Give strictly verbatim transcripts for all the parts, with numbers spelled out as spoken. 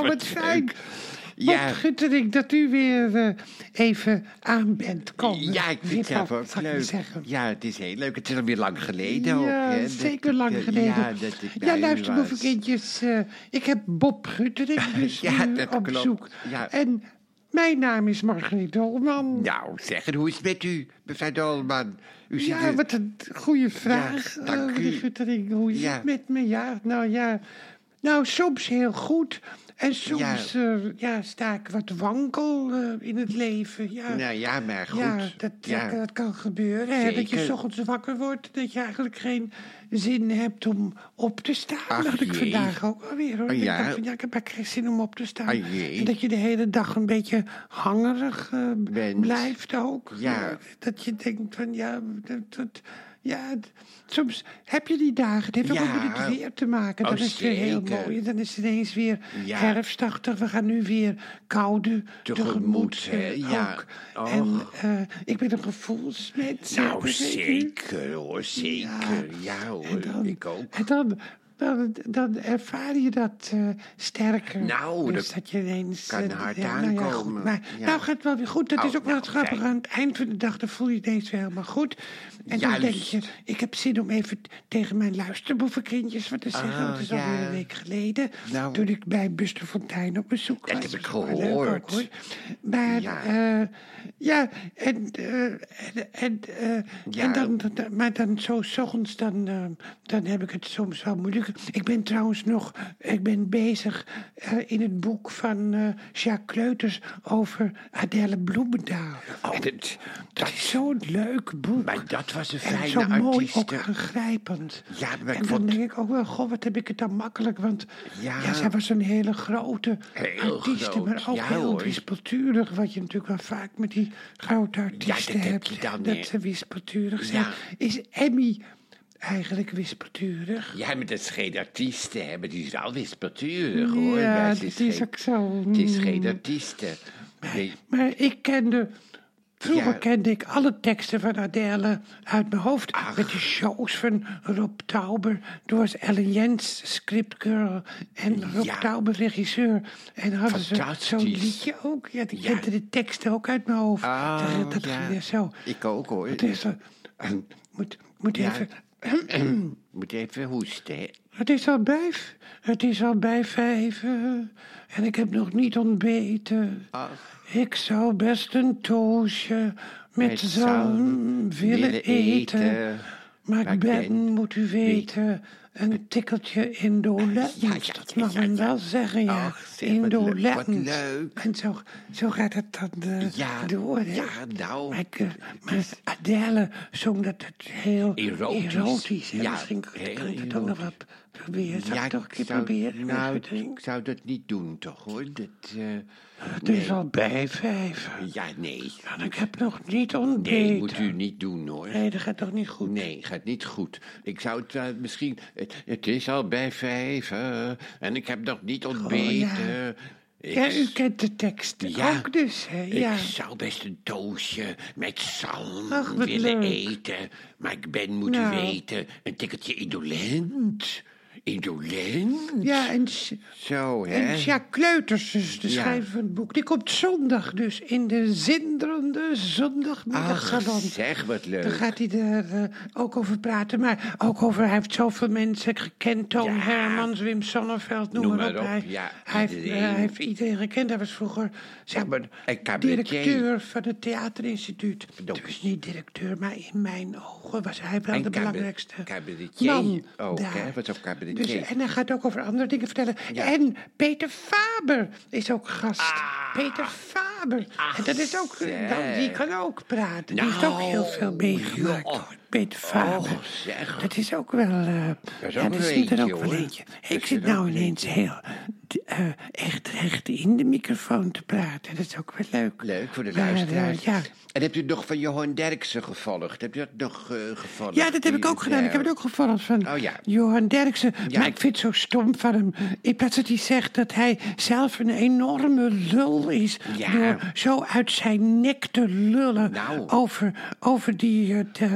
wat fijn. Ja. Wat guttering dat u weer uh, even aan bent komen. Ja, ik vind het zelf ook leuk. Zeggen. Ja, het is heel leuk. Het is alweer lang geleden ook. Ja, Hè, zeker dat, lang uh, geleden. Ja, dat ik ja luister, boevenkindjes. Uh, ik heb Bob Guttering dus ja, nu dat op klopt. zoek. Ja. En mijn naam is Margriet Dolman. Nou, zeg het, hoe is het met u, mevrouw Dolman? U ja, ziet wat een goede vraag. Ja, dank uh, u. Guttering, hoe is ja. het met me? Ja, nou ja. Nou, soms heel goed. En soms ja. Uh, ja, sta ik wat wankel uh, in het leven. Ja. Nou ja, maar goed. Ja, dat, ja. dat, dat kan gebeuren. Hè? Dat je 's ochtends wakker wordt. Dat je eigenlijk geen zin hebt om op te staan. Ach, dat had ik jee. vandaag ook alweer. Hoor. Oh, ja. Ik dacht van, ja, ik heb eigenlijk geen zin om op te staan. Ach, jee. En dat je de hele dag een beetje hangerig uh, blijft ook. Ja. Dat je denkt van, ja... Dat, dat, Ja, d- soms heb je die dagen. Het heeft Ja. ook met het weer te maken. Dan Oh, is het weer heel zeker. mooi. Dan is het ineens weer Ja. herfstachtig. We gaan nu weer koude Tegemoet, tegemoet. hè? eh, Ja. ook. Och. En uh, ik ben een gevoelsmens. Nou, weet je. zeker hoor, zeker. Ja. Ja, hoor, En dan, ik ook. En dan, dan, dan ervaar je dat uh, sterker. Nou, dus dat dat je ineens... kan uh, hard ja, nou ja, aankomen. goed, maar Ja. nou gaat het wel weer goed. Dat Oh, is ook wel nou, het grappige. fijn. Aan het eind van de dag dan voel je ineens weer helemaal goed. En dan Juist. denk je, ik heb zin om even t- tegen mijn luisterboevenkindjes wat te zeggen. Ah, Want het is ja. alweer een week geleden. Nou. Toen ik bij Buster Fontijn op bezoek Dat was. heb ik was wel leuk gehoord. ook, hoor. Maar Ja. ja, ja en, uh, en, en, uh, Ja. en dan, dan- maar dan zo 's ochtends, dan, uh, dan heb ik het soms wel moeilijk. Ik ben trouwens nog, ik ben bezig uh, in het boek van uh, Jacques Kleuters over Adèle Bloemendaal. Oh, En dat- het, dat is zo'n leuk boek. Maar dat was een En fijne zo mooi, artiest. ook aangrijpend. Ja, maar ik en dan vond- denk ik ook wel, goh, wat heb ik het dan makkelijk. Want Ja. ja, zij was een hele grote Heel artiest, groot, maar ook ja, heel hoor. wispelturig. Wat je natuurlijk wel vaak met die grote artiesten dat heb hebt. je dan, dat hè. ze wispelturig zijn. Ja. Is Emmy eigenlijk wispelturig? Ja, maar dat is geen artiest, hè. Maar die is wel wispelturig, hoor. Ja, Maar ze dat is geen- ook zo. Het is mm. geen artiest. Nee. Maar ik kende... Vroeger Ja. kende ik alle teksten van Adèle uit mijn hoofd. Ach. Met de shows van Rob Tauber. Toen was Ellen Jens scriptgirl en Rob Ja. Tauber regisseur. En hadden ze Fantastisch. zo'n liedje ook. Ja, die Ja. kende de teksten ook uit mijn hoofd. Oh, dat dat ja. ging weer zo. Ik ook, hoor. Het is zo... Moet, moet Ja. even... Moet even hoesten, hè. Het is al bij, v- het is al bij vijf eh, en ik heb nog niet ontbeten. Ach. Ik zou best een toosje met, Met zalm zalm willen willen eten. eten. Maar Maar ik ik ben, ben- moet u weten, een tikkeltje indolent. Ja, ja, Dat ja, mag ja, men ja. wel zeggen, ja. Ach, zeg, wat leuk, Indolent. wat leuk. En zo, zo gaat het dan uh, Ja, door. Hè? ja, nou. Maar, ik, uh, maar Adèle zong dat het heel Erotisch. erotisch hè? Ja, Misschien kan heel ik het ook nog wat proberen. Zal Ja, ik toch een keer zou- proberen? Nou, Met het ik zou dat niet doen, toch, hoor. Dat, eh, Het nee. is al bij vijf. Ja, nee. En ik heb nog niet ontbeten. Nee, moet u niet doen, hoor. Nee, dat gaat toch niet goed? Nee, gaat niet goed. Ik zou het uh, misschien... Het, het is al bij vijf uh, en ik heb nog niet ontbeten. Ik, Ja, u kent de tekst Ja, ook dus, hè? Ja. ik zou best een toosje met zalm Ach, wat willen leuk. eten. Maar ik ben, moet Nou. u weten, een tikkeltje indolent. Indolent? Ja, en, Sj- Zo, hè? en Jacques Kleuters, dus de Ja. schrijver van het boek, die komt zondag dus in de zinderende zondagmiddagsalon. Ach, zeg, wat leuk. Dan gaat hij er eh, ook over praten. Maar ook over, hij heeft zoveel mensen gekend. Toon Ja. Hermans, Wim Sonneveld, noem, Noem maar op. maar op, Hij, ja, hij, heeft, iedereen. eh, hij heeft iedereen gekend. Hij was vroeger zeg maar, een cabaretier. directeur van het theaterinstituut. Dok. Dus niet directeur, maar in mijn ogen was hij wel Een de cabar- belangrijkste cabaretier man ook, daar. hè? Wat ook cabaretier. Dus, en hij gaat ook over andere dingen vertellen. Ja. En Peter Faber is ook gast. Ah. Peter Faber. Ach, en dat is ook, zeg. dan, die kan ook praten. die Nou, heeft ook heel veel meegemaakt. joh. hoor. Peter Faber. Och, zeg. Dat is ook wel... uh, Dat is ja, ook dat een zit er eentje, ook wel hoor. eentje. Dat Ik is zit er ook nou een ineens heel uh, echt recht in de microfoon te praten. Dat is ook wel leuk. Leuk voor de Maar, uh, luisteraars. ja. En hebt u nog van Johan Derksen gevolgd? Hebt u dat nog uh, gevolgd? Ja, dat heb ik ook gedaan. Ik heb het ook gevolgd van Oh, ja. Johan Derksen. Ja. Maar ik vind het zo stom van hem. In plaats dat hij zegt dat hij zelf een enorme lul is. Ja. Door zo uit zijn nek te lullen Nou. over, over die uh, te- ten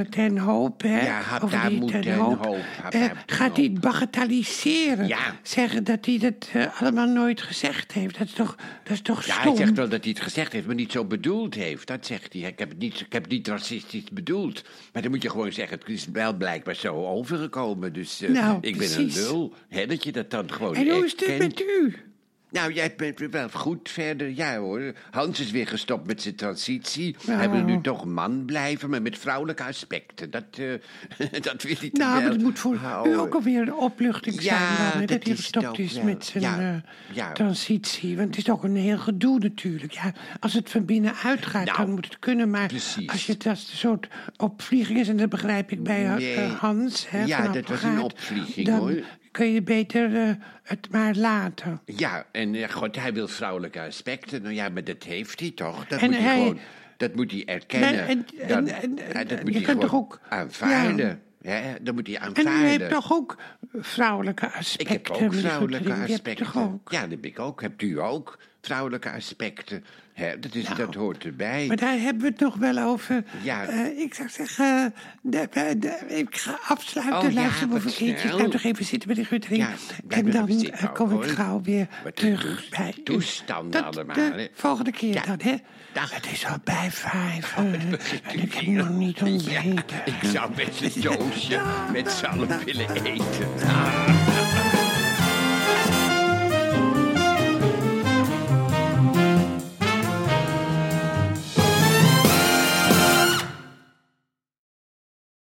hoop, hè? Ja, hap over daar die moet ten een hoop. hoop, hap Eh, daar moet een gaat hij hoop. het bagatelliseren? Ja. Zeggen dat hij dat eh, allemaal nooit gezegd heeft. Dat is toch, dat is toch Ja, stom? hij zegt wel dat hij het gezegd heeft, maar niet zo bedoeld heeft. Dat zegt hij. Ik heb het niet, ik heb het niet racistisch bedoeld. Maar dan moet je gewoon zeggen, het is wel blijkbaar zo overgekomen. Dus uh, Nou, ik precies. ben een lul. Hè, dat je dat dan gewoon En hoe is het erkent. met u? Nou, jij bent wel goed verder. Ja hoor, Hans is weer gestopt met zijn transitie. Ja. Hij wil nu toch man blijven, maar met vrouwelijke aspecten. Dat, uh, dat wil hij toch Nou, wel maar het moet voor u houden. ook alweer een opluchting Ja, zijn dan, hè, dat dat hij is gestopt toch is wel. met zijn Ja, eh, ja. transitie. Want het is toch een heel gedoe natuurlijk. Ja, als het van binnenuit gaat, Nou, dan moet het kunnen. Maar precies. als je het als een soort opvlieging is, en dat begrijp ik bij eh, Nee. Hans. Hè, Ja, van dat was Appelgaard, een opvlieging, dan hoor. kun je beter eh, het maar laten. Ja, en eh, god, hij wil vrouwelijke aspecten. Nou ja, maar dat heeft hij toch? Dat En moet hij, hij- gewoon, dat moet hij erkennen. Nee, en- Dan- en- en- ja, dat moet je hij kunt gewoon toch ook- aanvaarden. Hè? Dat moet hij En aanvaarden. u heeft toch ook vrouwelijke Ik aspecten? heb ook meneer vrouwelijke Guttering? Je hebt aspecten. toch ook? Ja, dat heb ik ook. Hebt u ook vrouwelijke aspecten? Hè? Dat, is, Nou, dat hoort erbij. Maar daar hebben we het nog wel over. Ja. Eh, ik zou zeggen, de, de, de- ik ga afsluiten. Oh, ja, Luister maar wat voor keertje. Ik snel. blijf nog even zitten bij de Guttering. Ja, blijf en nog dan even zitten eh, ook, kom ik hoor. gauw weer Wat terug toes- bij u. toestanden Tot allemaal, de hè? volgende keer Ja. dan, hè? Dag. Het is al bij vijf. eh, begint en u ik heb weer. nog niet ontbeten. Ja, ik zou met een doosje met z'n allen willen eten. Ah.